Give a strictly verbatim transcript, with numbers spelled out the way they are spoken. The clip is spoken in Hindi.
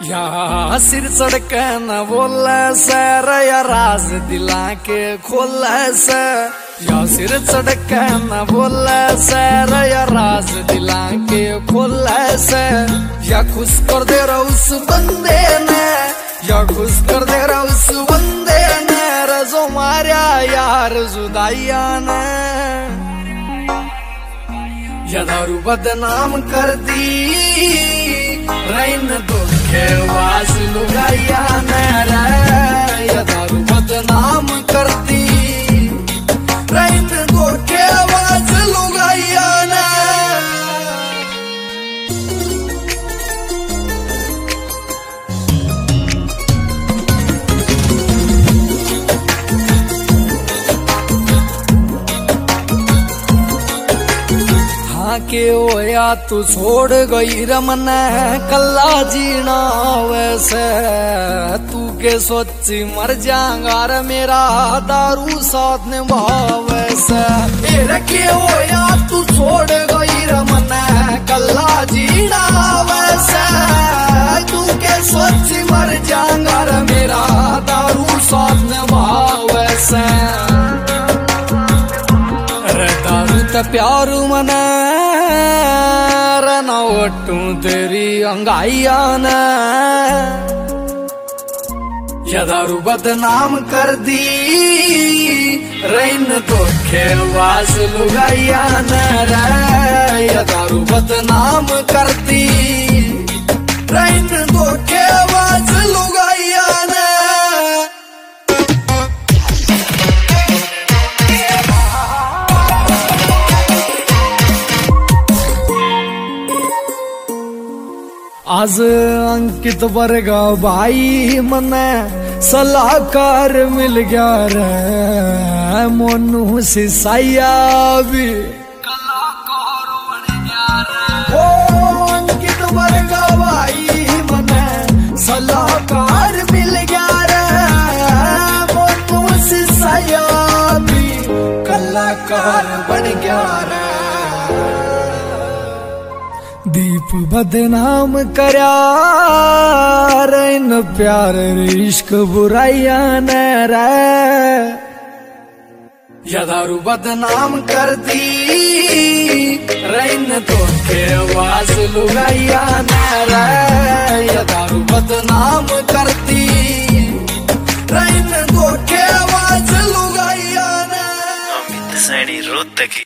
या सिर चढ़क न बोले से या राज दिला के खोले से, या सिर चढ़क न बोले से या राज दिला के खोले से, या खुश कर दे रहा उस बंदे ने, या खुश कर दे रहा उस बंदे ने रजो मारिया यार जुदाइया ने। या दारू बदनाम कर दी रैन दुखे वास लुगाइया ने रे, या दारू बदनाम कर दी रैन दुखे वास लुगाइया ने। के होया तू छोड़ गई रमन कल्ला जीना वैसे, तू के सोची मर जाऊंगा रे मेरा दारू साथ निभा वैसे। के होया तू छोड़ गई रमन कल्ला जीना वैसे, तू के सोची मर जाऊंगा रे मेरा दारू साथ निभा वैसे। दारू त प्यारू मना रना ओटू तेरी अंगाइया ने, या दारू बदनाम कर दी रैन तो खेलवास लुगाइया ने रे, या दारू बदनाम कर दी रैन तो खेलवास लुगाइया ने। आज अंकित वर्गा भाई मने सलाहकार मिल गया रे, मोनू सिसाइया भी कलाकार बन गया रे। ओ अंकित वर्गा भाई मने सलाहकार मिल गया रे, मोनू सिसाइया भी कलाकार बन गया रे। दीप बदनाम करया रैन प्यार इश्क बुराइया ने रे, या दारू बदनाम कर दी रैन तो खेवास लुगाइया ने रे, या दारू बदनाम करती रैन तो खेवास लुगाइया ने। अमित सैनी रोहतकी।